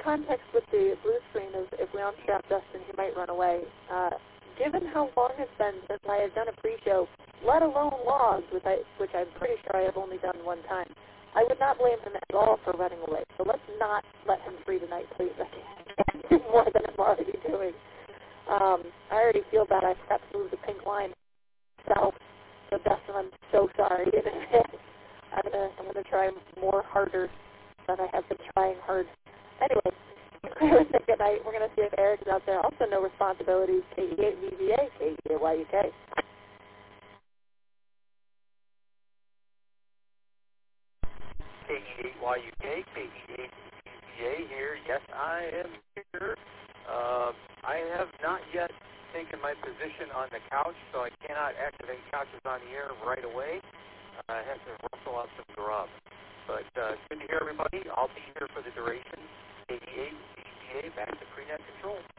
context with the blue screen is if we unstrap Dustin, he might run away. Given how long it's been since I have done a pre-show, let alone logs, which I'm pretty sure I have only done one time, I would not blame him at all for running away. So let's not let him free tonight, please. I can't do more than I'm already doing. I already feel bad. I forgot to move the pink line myself. So Dustin, I'm so sorry. I'm gonna try more harder than I have been trying hard. Anyway, good night. We're gonna see if Eric is out there. Also, no responsibilities. KE8VVA, KE8YUK. KE8YUK, KE8VVA here. Yes, I am here. I have not yet taken my position on the couch, so I cannot activate couches on the air right away. I have to rustle out some grub. But good to hear everybody. I'll be here for the duration. KE8VVA, back to PreNet Control.